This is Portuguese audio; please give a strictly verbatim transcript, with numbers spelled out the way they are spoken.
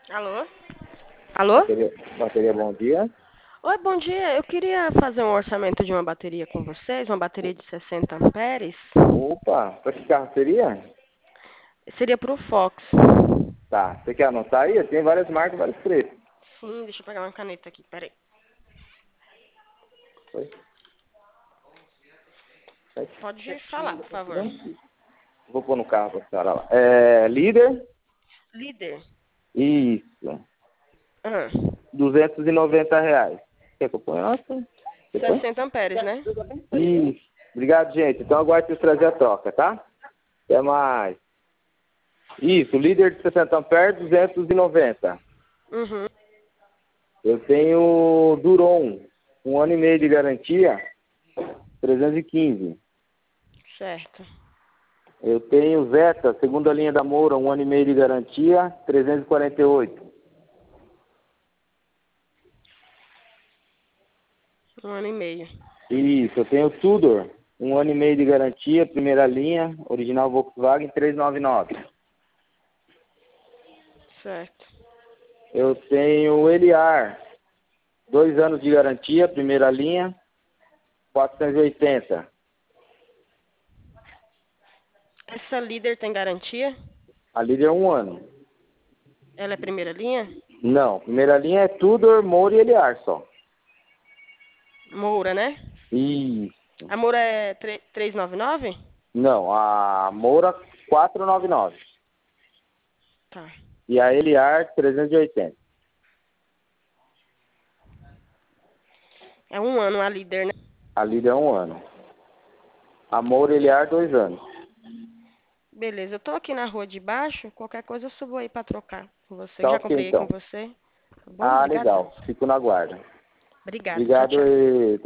Alô? Alô? Bateria, bateria, bom dia. Oi, bom dia. Eu queria fazer um orçamento de uma bateria com vocês, uma bateria de sessenta amperes. Opa, para que carro seria? Seria para o Fox. Tá, você quer anotar aí? Tem várias marcas, vários preços. Sim, deixa eu pegar uma caneta aqui, peraí. Oi? Oi? Pode falar, por favor. Vou pôr no carro para a senhora lá. É, líder? Líder. Isso. Ah, duzentos e noventa reais. Quer que eu ponha essa? Você põe? sessenta amperes, né? Isso. Obrigado, gente. Então aguarde vocês trazer a troca, tá? Até mais. Isso, líder de sessenta amperes, duzentos e noventa. Uhum. Eu tenho Duron, um ano e meio de garantia, trezentos e quinze. Certo. Eu tenho Zeta, segunda linha da Moura, um ano e meio de garantia, trezentos e quarenta e oito. Um ano e meio. Isso, eu tenho Tudor, um ano e meio de garantia, primeira linha, original Volkswagen, trezentos e noventa e nove. Certo. Eu tenho Eliar, dois anos de garantia, primeira linha, quatrocentos e oitenta. Essa líder tem garantia? A líder é um ano. Ela é primeira linha? Não, primeira linha é Tudor, Moura e Eliar só. Moura, né? Isso. A Moura é tre- trezentos e noventa e nove? Não, a Moura quatrocentos e noventa e nove. Tá. E a Eliar trezentos e oitenta. É um ano a líder, né? A líder é um ano. A Moura Eliar, dois anos. Beleza, eu tô aqui na rua de baixo, qualquer coisa eu subo aí pra trocar com você. Eu Tá já ok, comprei aí com então. você. Tá bom? Ah, Obrigadão. legal. Fico na guarda. Obrigada. Tchau, Obrigado tchau. e